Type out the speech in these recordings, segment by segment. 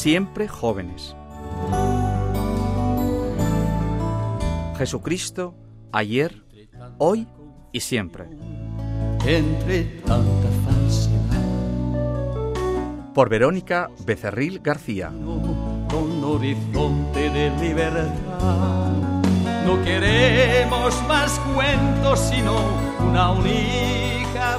siempre jóvenes. Jesucristo, ayer, hoy y siempre. Entre tanta falsedad. Por Verónica Becerril García. Con horizonte de libertad. No queremos más cuentos, sino una única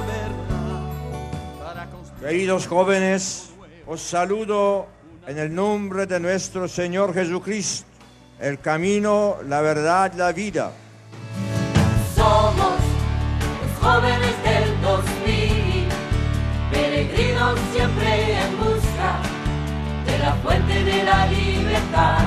verdad. Queridos jóvenes, os saludo en el nombre de nuestro Señor Jesucristo, el camino, la verdad, la vida. Somos los jóvenes del 2000, peregrinos siempre en busca de la fuente de la libertad.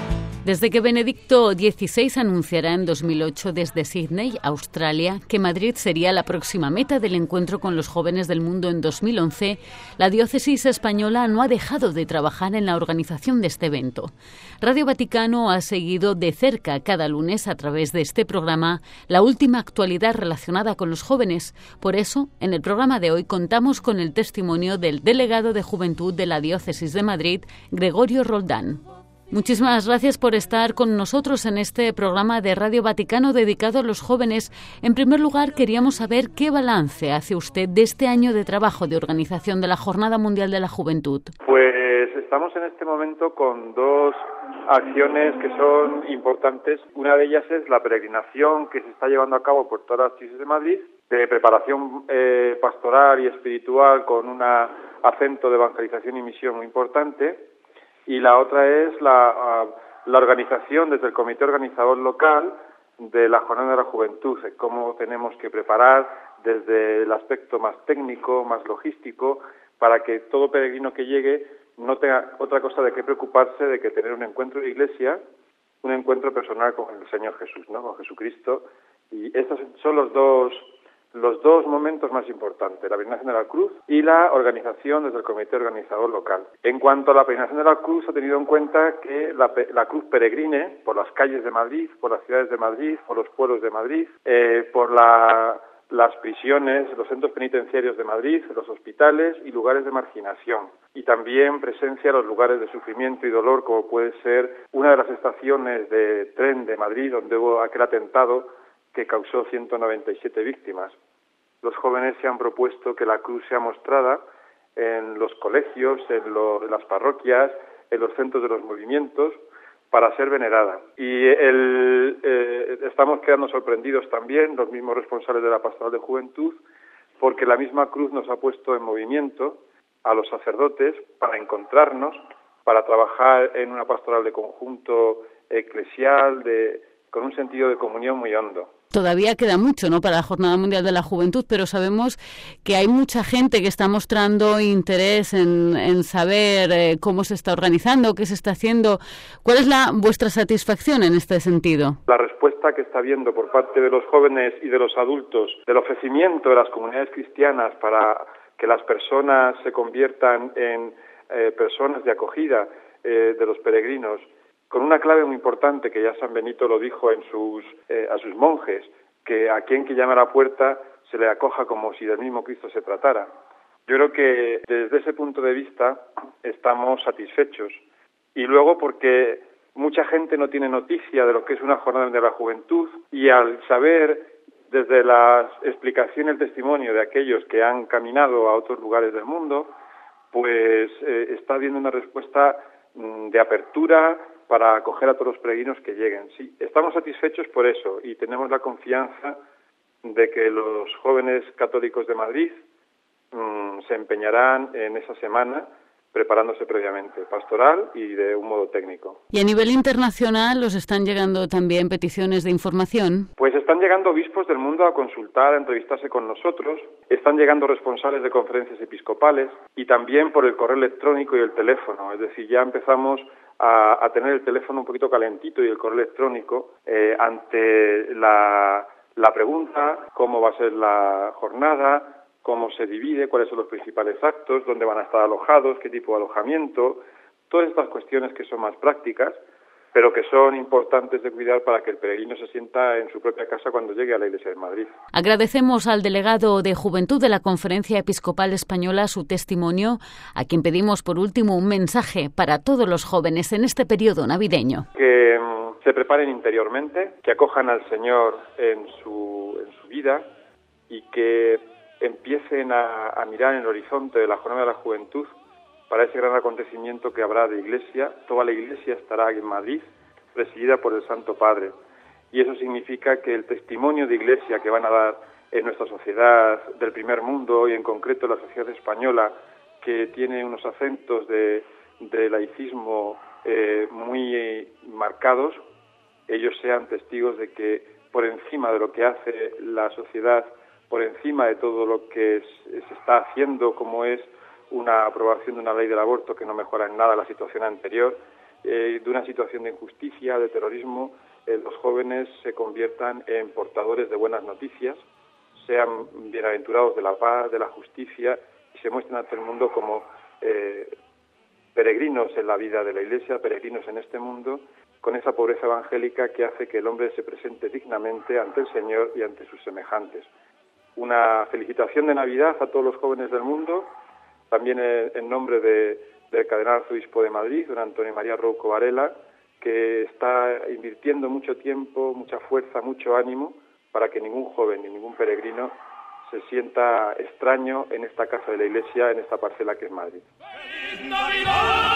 Desde que Benedicto XVI anunciara en 2008 desde Sídney, Australia, que Madrid sería la próxima meta del encuentro con los jóvenes del mundo en 2011, la diócesis española no ha dejado de trabajar en la organización de este evento. Radio Vaticano ha seguido de cerca cada lunes a través de este programa la última actualidad relacionada con los jóvenes. Por eso, en el programa de hoy contamos con el testimonio del delegado de Juventud de la Diócesis de Madrid, Gregorio Roldán. Muchísimas gracias por estar con nosotros en este programa de Radio Vaticano dedicado a los jóvenes. En primer lugar, queríamos saber qué balance hace usted de este año de trabajo de organización de la Jornada Mundial de la Juventud. Pues estamos en este momento con dos acciones que son importantes. Una de ellas es la peregrinación que se está llevando a cabo por todas las diócesis de Madrid, de preparación pastoral y espiritual con un acento de evangelización y misión muy importante. Y la otra es la organización desde el comité organizador local de la Jornada de la Juventud, cómo tenemos que preparar desde el aspecto más técnico, más logístico, para que todo peregrino que llegue no tenga otra cosa de qué preocuparse de que tener un encuentro de iglesia, un encuentro personal con el Señor Jesús, ¿no? Con Jesucristo. Y estos son los dos momentos más importantes, la peregrinación de la cruz y la organización desde el comité organizador local. En cuanto a la peregrinación de la cruz, ha tenido en cuenta que la cruz peregrine por las calles de Madrid, por las ciudades de Madrid, por los pueblos de Madrid, por las prisiones, los centros penitenciarios de Madrid, los hospitales y lugares de marginación. Y también presencia en los lugares de sufrimiento y dolor, como puede ser una de las estaciones de tren de Madrid, donde hubo aquel atentado que causó 197 víctimas. Los jóvenes se han propuesto que la cruz sea mostrada en los colegios, en las parroquias, en los centros de los movimientos, para ser venerada. Y estamos quedando sorprendidos también, los mismos responsables de la Pastoral de Juventud, porque la misma cruz nos ha puesto en movimiento a los sacerdotes para encontrarnos, para trabajar en una pastoral de conjunto eclesial, con un sentido de comunión muy hondo. Todavía queda mucho, ¿no?, para la Jornada Mundial de la Juventud, pero sabemos que hay mucha gente que está mostrando interés en saber cómo se está organizando, qué se está haciendo. ¿Cuál es vuestra satisfacción en este sentido? La respuesta que está habiendo por parte de los jóvenes y de los adultos, del ofrecimiento de las comunidades cristianas para que las personas se conviertan en personas de acogida de los peregrinos, con una clave muy importante que ya San Benito lo dijo a sus monjes, que a quien que llame a la puerta se le acoja como si del mismo Cristo se tratara. Yo creo que desde ese punto de vista estamos satisfechos. Y luego porque mucha gente no tiene noticia de lo que es una jornada de la juventud, y al saber desde la explicación y el testimonio de aquellos que han caminado a otros lugares del mundo, pues está habiendo una respuesta de apertura para acoger a todos los peregrinos que lleguen. Sí, estamos satisfechos por eso y tenemos la confianza de que los jóvenes católicos de Madrid se empeñarán en esa semana preparándose previamente, pastoral y de un modo técnico. ¿Y a nivel internacional os están llegando también peticiones de información? Pues están llegando obispos del mundo a consultar, a entrevistarse con nosotros, están llegando responsables de conferencias episcopales y también por el correo electrónico y el teléfono, es decir, ya empezamos a tener el teléfono un poquito calentito y el correo electrónico ante la pregunta, cómo va a ser la jornada, cómo se divide, cuáles son los principales actos, dónde van a estar alojados, qué tipo de alojamiento, todas estas cuestiones que son más prácticas, pero que son importantes de cuidar para que el peregrino se sienta en su propia casa cuando llegue a la Iglesia de Madrid. Agradecemos al delegado de Juventud de la Conferencia Episcopal Española su testimonio, a quien pedimos por último un mensaje para todos los jóvenes en este periodo navideño. Que se preparen interiormente, que acojan al Señor en su vida y que empiecen a mirar en el horizonte de la Jornada de la Juventud para ese gran acontecimiento que habrá de Iglesia. Toda la Iglesia estará en Madrid, presidida por el Santo Padre. Y eso significa que el testimonio de Iglesia que van a dar en nuestra sociedad del primer mundo, y en concreto la sociedad española, que tiene unos acentos de laicismo muy marcados, ellos sean testigos de que por encima de lo que hace la sociedad, por encima de todo lo que se está haciendo, como es una aprobación de una ley del aborto que no mejora en nada la situación anterior, de una situación de injusticia, de terrorismo, los jóvenes se conviertan en portadores de buenas noticias, sean bienaventurados de la paz, de la justicia, y se muestren ante el mundo como peregrinos en la vida de la Iglesia, peregrinos en este mundo, con esa pobreza evangélica que hace que el hombre se presente dignamente ante el Señor y ante sus semejantes. Una felicitación de Navidad a todos los jóvenes del mundo, también en nombre del cardenal arzobispo de Madrid, don Antonio María Rouco Varela, que está invirtiendo mucho tiempo, mucha fuerza, mucho ánimo para que ningún joven ni ningún peregrino se sienta extraño en esta casa de la Iglesia, en esta parcela que es Madrid. ¡Feliz Navidad!